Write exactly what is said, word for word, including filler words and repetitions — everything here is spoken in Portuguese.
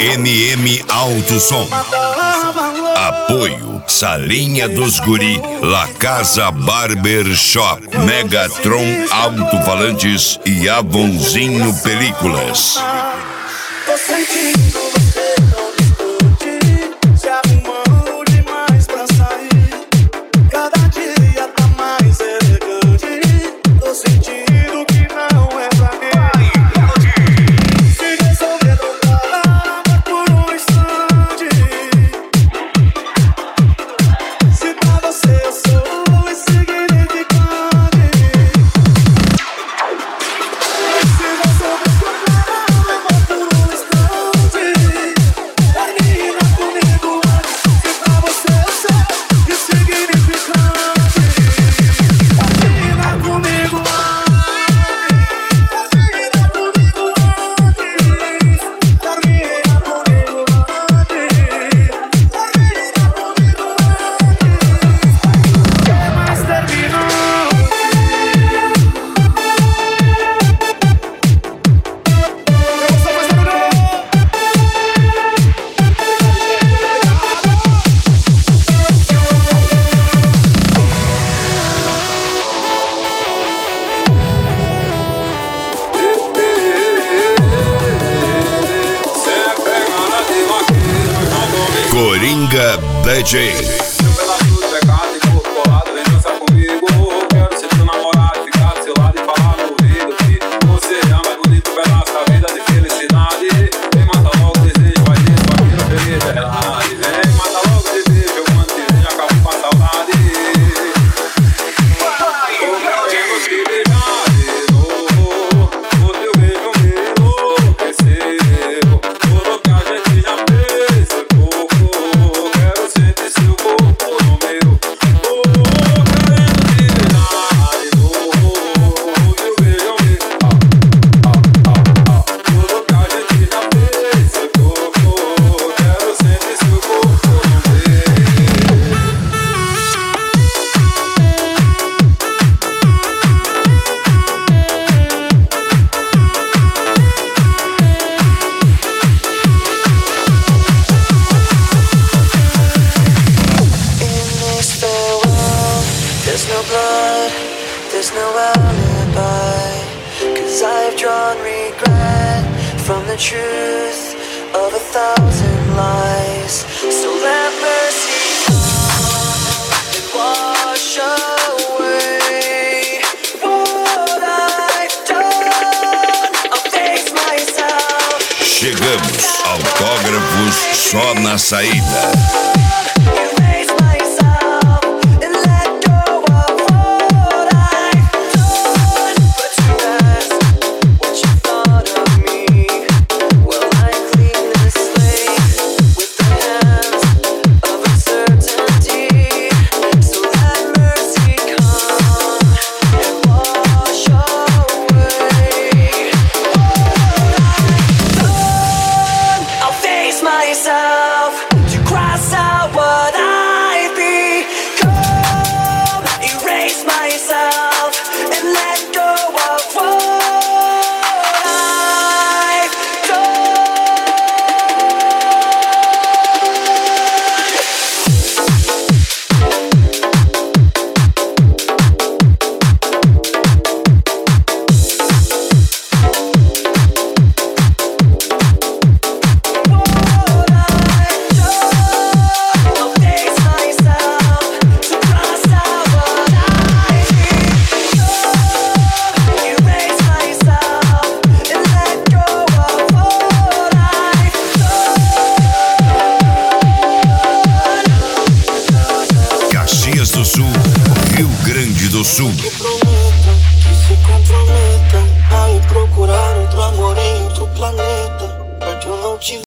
M M Alto Som. Apoio Salinha dos Guri, La Casa Barber Shop, Megatron Alto-Falantes e Avonzinho Películas. Tô sentindo você não discute, se arrumando demais pra sair. Cada dia tá mais elegante. Tô sentindo que não é pra mim. Se resolver trocar por um instante, se pra você eu sou insignificante. Se resolver trocar por um instante, termina comigo antes. Se pra você eu sou insignificante, termina comigo antes. Termina comigo antes. Termina comigo antes. Termina comigo antes. Mas terminou. Eu sou mais terminou. Coringa D J. Pedaço de pecado incorporado, vem dançar comigo. Quero ser teu namorado, ficar do seu lado e falar no ouvido que você é o mais bonito pedaço da vida de felicidade. Vem, mata logo o desejo, vai dentro, vai vir feliz, é verdade. Vem, mata logo o desejo, eu mando que já acabo com a saudade. Tô querendo te beijar de novo, o teu beijo me enlouqueceu. Tudo que a gente já fez foi pouco. Quero sentir seu corpo no meu. Tô querendo te beijar de novo, o teu beijo me Tudo que a gente já fez foi pouco. Quero sentir seu corpo no meu. In this farewell, there's no blood, there's no alibi. Cause I've drawn regret from the truth of a thousand lies. So let mercy come and wash away what I've done. I'll face myself. Chegamos, autógrafos só na saída. Erase myself and let go of what I've done. But you asked what you thought of me. Well, I clean this slate with the hands of uncertainty. So let mercy come and wash away what I've done. I'll face myself to cross out what I've become. Erase myself and let go of what I've done. I'll face myself to cross out what I've become. Erase myself and let go of what I've done. Caxias do Sul, Rio Grande do Sul. Te prometo